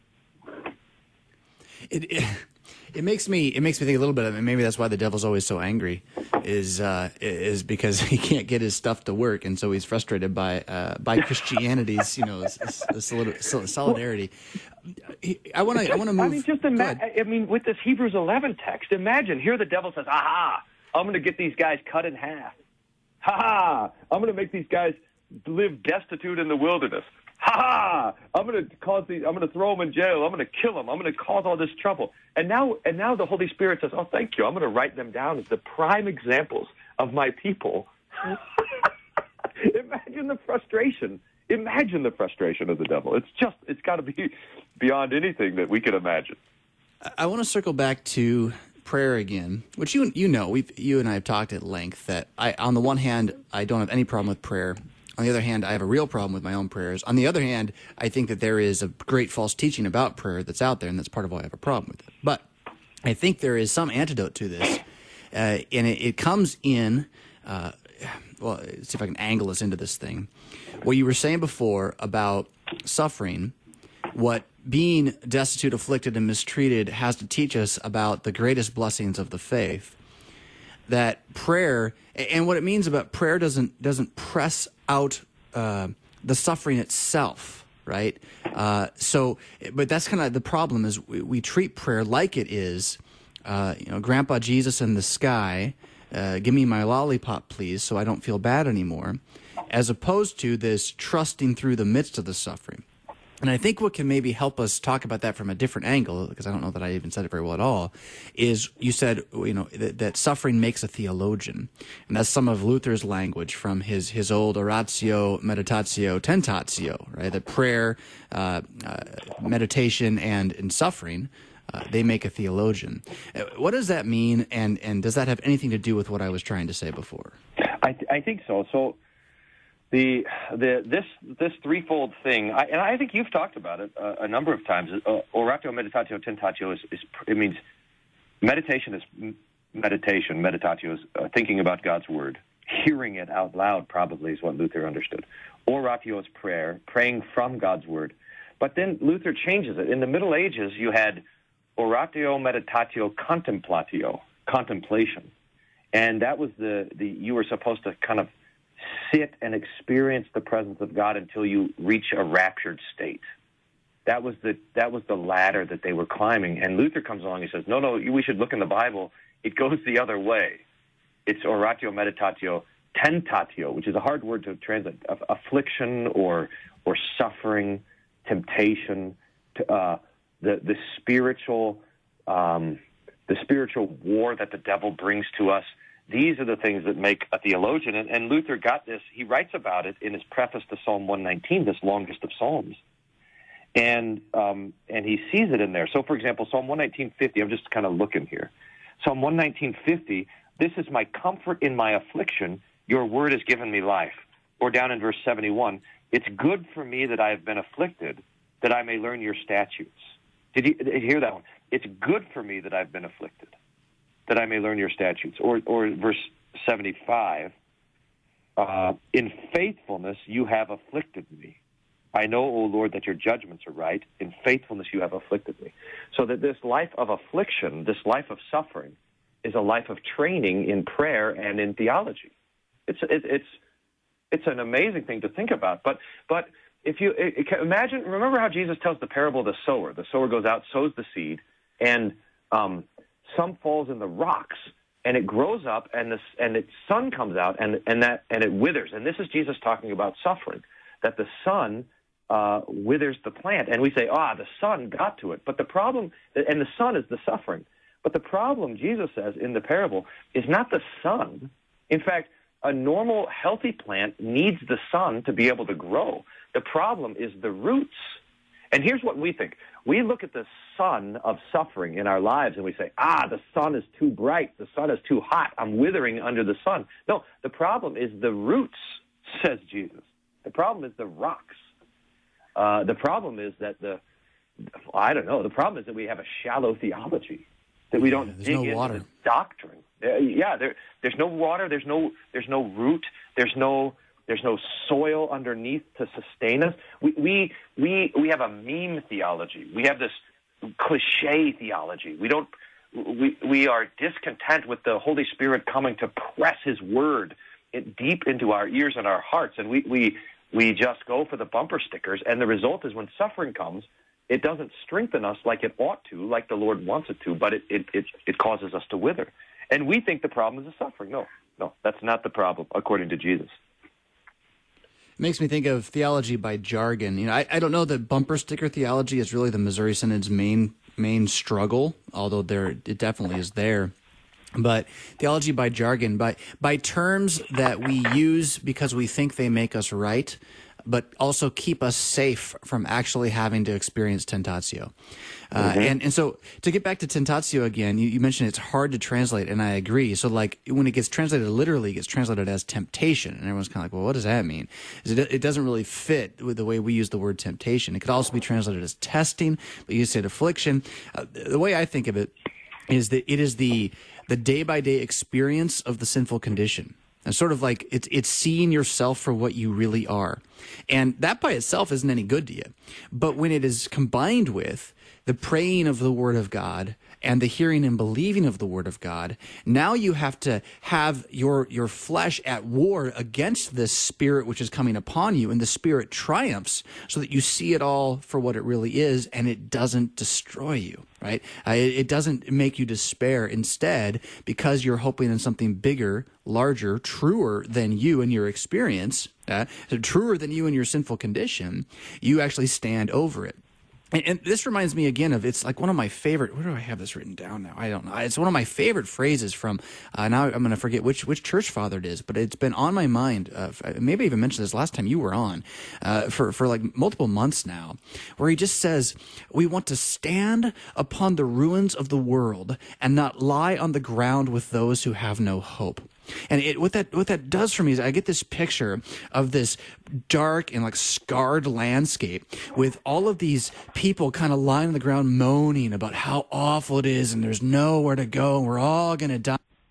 It, it it makes me it makes me think a little bit of it. Maybe that's why the devil's always so angry, is uh, is because he can't get his stuff to work, and so he's frustrated by uh, by Christianity's you know solidarity. I want to I want to move. I mean, just imagine. I mean, with this Hebrews eleven text, imagine here the devil says, "Aha! I'm going to get these guys cut in half. Ha ha! I'm going to make these guys live destitute in the wilderness. Ha ha! I'm going to cause these. I'm going to throw them in jail. I'm going to kill them. I'm going to cause all this trouble." And now, and now the Holy Spirit says, "Oh, thank you. I'm going to write them down as the prime examples of my people." Imagine the frustration. Imagine the frustration of the devil. It's just, it's got to be beyond anything that we could imagine. I want to circle back to prayer again, which you you know, we you and I have talked at length that I, on the one hand, I don't have any problem with prayer. On the other hand, I have a real problem with my own prayers. On the other hand, I think that there is a great false teaching about prayer that's out there, and that's part of why I have a problem with it. But I think there is some antidote to this, uh, and it, it comes in, uh, well, let's see if I can angle us into this thing. What you were saying before about suffering, what being destitute, afflicted, and mistreated has to teach us about the greatest blessings of the faith. That prayer, and what it means about prayer doesn't doesn't press out uh, the suffering itself, right? Uh, so, but that's kind of the problem is we, we treat prayer like it is, uh, you know, Grandpa Jesus in the sky, uh, give me my lollipop, please, so I don't feel bad anymore, as opposed to this trusting through the midst of the suffering. And I think what can maybe help us talk about that from a different angle, because I don't know that I even said it very well at all, is you said, you know, that, that suffering makes a theologian. And that's some of Luther's language from his, his old oratio, meditatio, tentatio, right? That prayer, uh, uh, meditation, and, and suffering, uh, they make a theologian. Uh, what does that mean, and, and does that have anything to do with what I was trying to say before? I, th- I think so. So... The the this this threefold thing, I, and I think you've talked about it uh, a number of times. Uh, oratio, meditatio, tentatio is, is it means meditation is meditation. Meditatio is uh, thinking about God's word, hearing it out loud. Probably is what Luther understood. Oratio is prayer, praying from God's word. But then Luther changes it. In the Middle Ages, you had oratio, meditatio, contemplatio, contemplation, and that was the the you were supposed to kind of sit and experience the presence of God until you reach a raptured state. That was the that was the ladder that they were climbing. And Luther comes along and says, no, no, we should look in the Bible. It goes the other way. It's oratio, meditatio, tentatio, which is a hard word to translate. Affliction or or suffering, temptation, uh, the the spiritual um, the spiritual war that the devil brings to us. These are the things that make a theologian, and, and Luther got this. He writes about it in his preface to Psalm one nineteen, this longest of Psalms, and um, and he sees it in there. So, for example, Psalm one nineteen fifty, I'm just kind of looking here. Psalm one nineteen fifty, this is my comfort in my affliction. Your word has given me life. Or down in verse seventy-one, it's good for me that I have been afflicted, that I may learn your statutes. Did you, did you hear that one? It's good for me that I've been afflicted, that I may learn your statutes. Or, or verse seventy-five, uh, in faithfulness you have afflicted me. I know, O Lord, that your judgments are right. In faithfulness you have afflicted me. So that this life of affliction, this life of suffering, is a life of training in prayer and in theology. It's it, it's it's an amazing thing to think about. But but if you it, it, imagine, remember how Jesus tells the parable of the sower. The sower goes out, sows the seed, and um, some falls in the rocks, and it grows up, and the and its sun comes out, and and that and it withers. And this is Jesus talking about suffering, that the sun uh, withers the plant, and we say, ah, the sun got to it. But the problem, and the sun is the suffering. But the problem, Jesus says in the parable, is not the sun. In fact, a normal, healthy plant needs the sun to be able to grow. The problem is the roots. And here's what we think. We look at the sun of suffering in our lives and we say, ah, the sun is too bright. The sun is too hot. I'm withering under the sun. No, the problem is the roots, says Jesus. The problem is the rocks. Uh, the problem is that the, I don't know, the problem is that we have a shallow theology, that we don't yeah, dig no into water. the doctrine. Uh, yeah, there, there's no water. There's no. There's no root. There's no. There's no soil underneath to sustain us. We we we we have a meme theology. We have this cliche theology. We don't. We we are discontent with the Holy Spirit coming to press His word it deep into our ears and our hearts, and we we we just go for the bumper stickers. And the result is, when suffering comes, it doesn't strengthen us like it ought to, like the Lord wants it to, but it it it, it causes us to wither. And we think the problem is the suffering. No, no, that's not the problem, according to Jesus. It makes me think of theology by jargon. You know, I, I don't know that bumper sticker theology is really the Missouri Synod's main main struggle, although there it definitely is there. But theology by jargon, by by terms that we use because we think they make us right, but also keep us safe from actually having to experience tentatio. Uh, mm-hmm. and, and so to get back to tentatio again, you, you mentioned it's hard to translate, and I agree. So like when it gets translated literally, it gets translated as temptation, and everyone's kind of like, well, what does that mean? It, it doesn't really fit with the way we use the word temptation. It could also be translated as testing, but you said affliction. Uh, the way I think of it is that it is the the day-by-day experience of the sinful condition. And sort of like it's it's seeing yourself for what you really are. And that by itself isn't any good to you. But when it is combined with the praying of the Word of God and the hearing and believing of the Word of God, now you have to have your your flesh at war against this spirit which is coming upon you, and the spirit triumphs so that you see it all for what it really is, and it doesn't destroy you, right? Uh, it, it doesn't make you despair. Instead, because you're hoping in something bigger, larger, truer than you and your experience, uh, so truer than you and your sinful condition, you actually stand over it. And, and this reminds me again of, it's like one of my favorite, where do I have this written down now? I don't know. It's one of my favorite phrases from, uh, now I'm going to forget which which church father it is, but it's been on my mind, uh, maybe I even mentioned this last time you were on, uh, for, for like multiple months now, where he just says, we want to stand upon the ruins of the world and not lie on the ground with those who have no hope. And it, what that what that does for me is I get this picture of this dark and like scarred landscape with all of these people kind of lying on the ground moaning about how awful it is and there's nowhere to go and we're all going to die.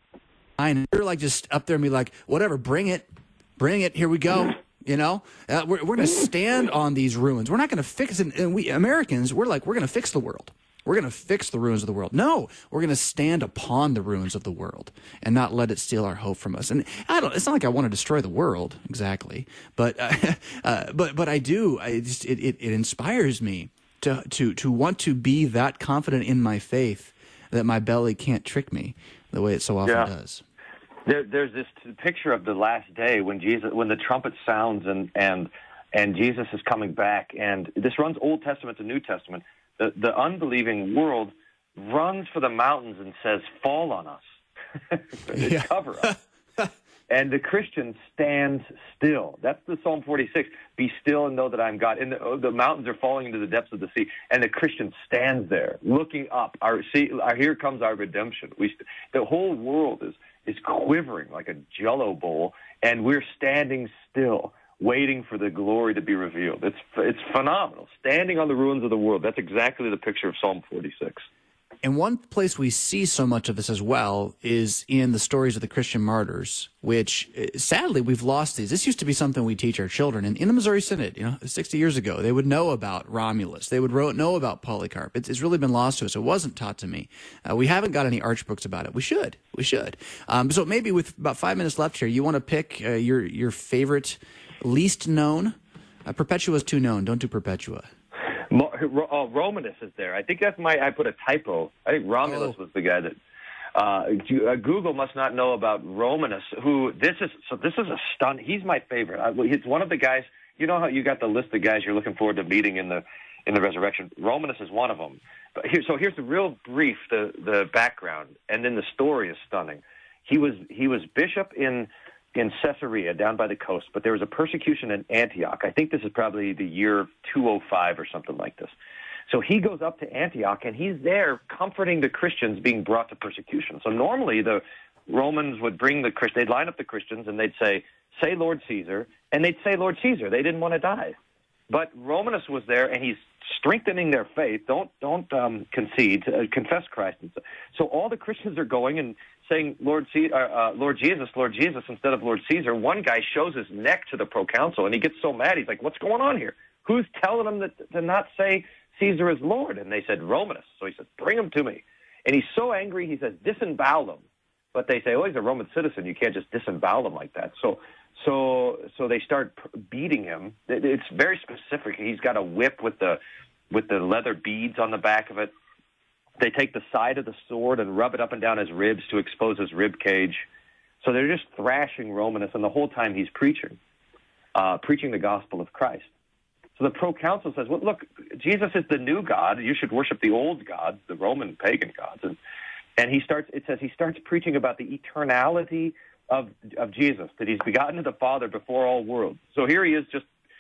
And you're like just up there and be like, whatever, bring it, bring it, here we go. You know, uh, we're, we're going to stand on these ruins. We're not going to fix it. And we Americans, we're like, we're going to fix the world. We're going to fix the ruins of the world. No, we're going to stand upon the ruins of the world and not let it steal our hope from us. And I don't. It's not like I want to destroy the world exactly, but uh, uh, but but I do. I just it, it it inspires me to to to want to be that confident in my faith that my belly can't trick me the way it so often yeah. does. There, there's this picture of the last day when Jesus, when the trumpet sounds and and and Jesus is coming back, and this runs Old Testament to New Testament. The, the unbelieving world runs for the mountains and says, fall on us. yeah. Cover us. And the Christian stands still. That's the Psalm forty-six. Be still and know that I'm God. And the, oh, the mountains are falling into the depths of the sea. And the Christian stands there, looking up. Our, see, our, here comes our redemption. We, the whole world is is quivering like a Jell-O bowl, and we're standing still, waiting for the glory to be revealed. It's it's phenomenal. Standing on the ruins of the world. That's exactly the picture of Psalm forty-six. And one place we see so much of this as well is in the stories of the Christian martyrs, which sadly we've lost these. This used to be something we teach our children. And in the Missouri Synod, you know, sixty years ago, they would know about Romulus. They would know about Polycarp. It's, it's really been lost to us. It wasn't taught to me. Uh, we haven't got any arch books about it. We should. We should. Um, so maybe with about five minutes left here, you want to pick uh, your, your favorite, least known. Uh, Perpetua is too known. Don't do Perpetua. Oh, Romanus is there. I think that's my. I put a typo. I think Romulus oh. was the guy that. Uh, Google must not know about Romanus. Who this is? So this is a stunt. He's my favorite. I, he's one of the guys. You know how you got the list of guys you're looking forward to meeting in the in the resurrection. Romanus is one of them. But here, so here's the real brief, the the background, and then the story is stunning. He was he was bishop in. in Caesarea, down by the coast, but there was a persecution in Antioch. I think this is probably the year two oh five or something like this. So he goes up to Antioch, and he's there comforting the Christians being brought to persecution. So normally the Romans would bring the Christians, they'd line up the Christians, and they'd say, say Lord Caesar, and they'd say Lord Caesar. They didn't want to die. But Romanus was there, and he's strengthening their faith. Don't don't um, concede. Uh, confess Christ. And so, so all the Christians are going and saying Lord C- uh, uh, Lord Jesus, Lord Jesus instead of Lord Caesar. One guy shows his neck to the proconsul, and he gets so mad. He's like, "What's going on here? Who's telling him that, to not say Caesar is Lord?" And they said Romanus. So he said, "Bring him to me." And he's so angry, he says, "Disembowel him." But they say, "Oh, he's a Roman citizen. You can't just disembowel him like that." So. So, so they start beating him. It's very specific. He's got a whip with the, with the leather beads on the back of it. They take the side of the sword and rub it up and down his ribs to expose his rib cage. So they're just thrashing Romanus, and the whole time he's preaching, uh, preaching the gospel of Christ. So the proconsul says, "Well, look, Jesus is the new God. You should worship the old gods, the Roman pagan gods." And and he starts. It says he starts preaching about the eternality of of Jesus, that he's begotten of the Father before all worlds. So here he is just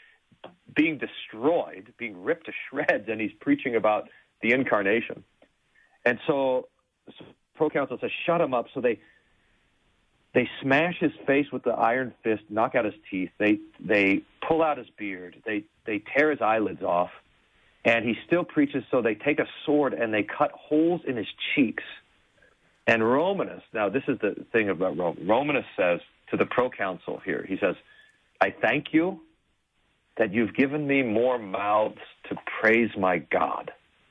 being destroyed, being ripped to shreds, and he's preaching about the incarnation. And so, so proconsul says, "Shut him up." So they they smash his face with the iron fist, knock out his teeth. They they pull out his beard. They they tear his eyelids off, and he still preaches. So they take a sword and they cut holes in his cheeks. And Romanus, now this is the thing about Rome. Romanus says to the proconsul here, he says, "I thank you that you've given me more mouths to praise my God."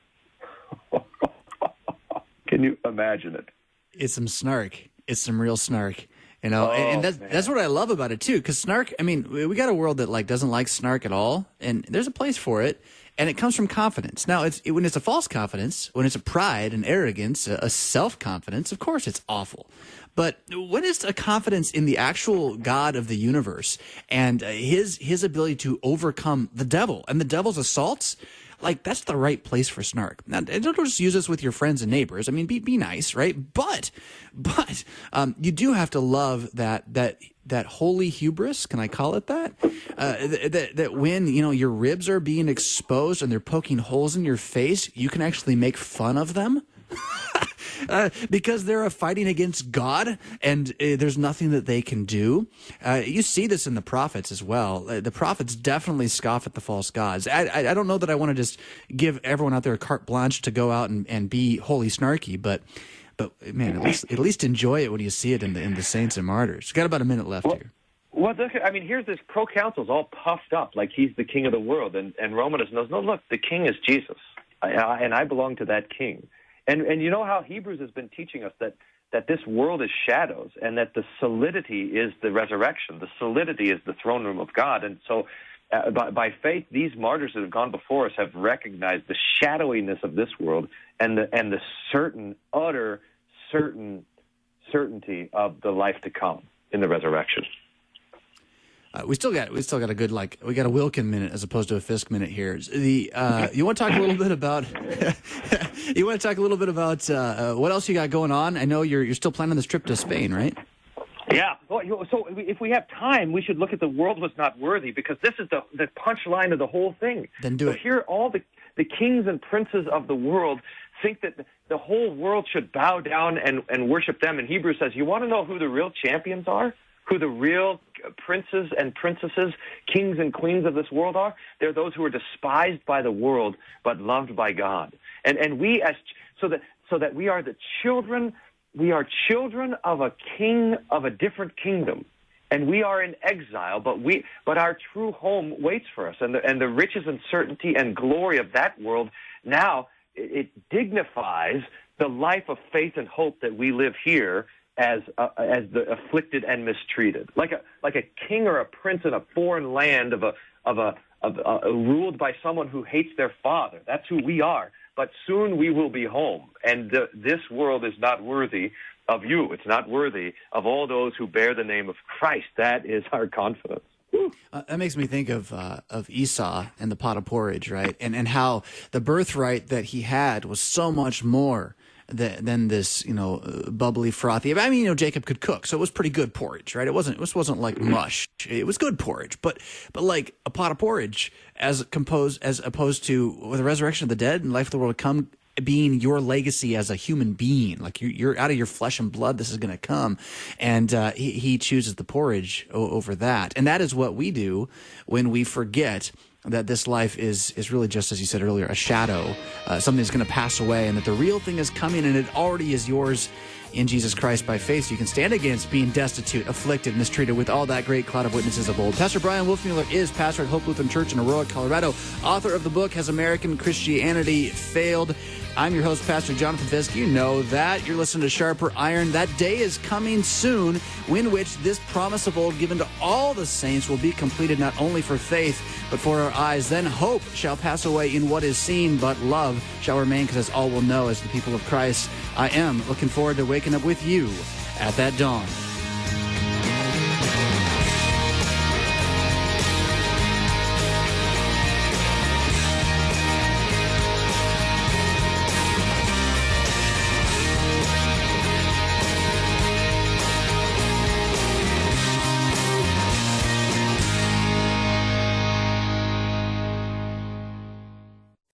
Can you imagine it? It's some snark. It's some real snark. You know, oh, and, and that's man. that's what I love about it too. Because snark, I mean, we got a world that like doesn't like snark at all, and there's a place for it. And it comes from confidence. Now, it's, it, when it's a false confidence, when it's a pride and arrogance, a, a self-confidence, of course it's awful. But when it's a confidence in the actual God of the universe and uh, his his ability to overcome the devil and the devil's assaults, like that's the right place for snark. Now, don't just use this with your friends and neighbors. I mean, be be nice, right? But but um, you do have to love that that. that holy hubris, can I call it that? Uh, that, that when, you know, your ribs are being exposed and they're poking holes in your face, you can actually make fun of them uh, because they're fighting against God and uh, there's nothing that they can do. Uh, you see this in the prophets as well. Uh, the prophets definitely scoff at the false gods. I, I, I don't know that I want to just give everyone out there carte blanche to go out and, and be holy snarky, but But man, at least at least enjoy it when you see it in the in the saints and martyrs. Got about a minute left well, here. Well, look, I mean, here's this proconsul's all puffed up like he's the king of the world, and and Romanus knows, no, look, the king is Jesus, I, I, and I belong to that king. And and you know how Hebrews has been teaching us that that this world is shadows, and that the solidity is the resurrection. The solidity is the throne room of God, and so. Uh, by, by faith, these martyrs that have gone before us have recognized the shadowiness of this world and the and the certain, utter, certain certainty of the life to come in the resurrection. Uh, we still got we still got a good like we got a Wilkin minute as opposed to a Fisk minute here. The uh, you want to talk a little bit about you want to talk a little bit about uh, uh, what else you got going on? I know you're you're still planning this trip to Spain, right? Yeah. So if we have time, we should look at the world was not worthy, because this is the, the punchline of the whole thing. Then do so it. Here, all the, the kings and princes of the world think that the whole world should bow down and, and worship them. And Hebrews says, you want to know who the real champions are? Who the real princes and princesses, kings and queens of this world are? They're those who are despised by the world but loved by God. And and we as so that so that we are the children. We are children of a king of a different kingdom, and we are in exile. But we, but our true home waits for us, and the, and the riches and certainty and glory of that world now it, it dignifies the life of faith and hope that we live here as uh, as the afflicted and mistreated, like a like a king or a prince in a foreign land of a of a of uh, ruled by someone who hates their father. That's who we are. But soon we will be home, and uh, this world is not worthy of you. It's not worthy of all those who bear the name of Christ. That is our confidence. Uh, that makes me think of uh, of Esau and the pot of porridge, right? And and how the birthright that he had was so much more than, than this, you know, uh, bubbly, frothy. I mean, you know, Jacob could cook, so it was pretty good porridge, right? It wasn't. This wasn't like mush. It was good porridge, but but like a pot of porridge, as composed as opposed to the resurrection of the dead and life of the world come being your legacy as a human being, like you, you're out of your flesh and blood. This is going to come, and uh, he, he chooses the porridge o- over that, and that is what we do when we forget that this life is is really just, as you said earlier, a shadow, uh, something that's going to pass away, and that the real thing is coming, and it already is yours in Jesus Christ by faith. So you can stand against being destitute, afflicted, mistreated with all that great cloud of witnesses of old. Pastor Bryan Wolfmueller is pastor at Hope Lutheran Church in Aurora, Colorado, author of the book, Has American Christianity Failed? I'm your host, Pastor Jonathan Fisk. You know that. You're listening to Sharper Iron. That day is coming soon, in which this promise of old given to all the saints will be completed, not only for faith, but for our eyes. Then hope shall pass away in what is seen, but love shall remain, because as all will know as the people of Christ. I am looking forward to waking up with you at that dawn.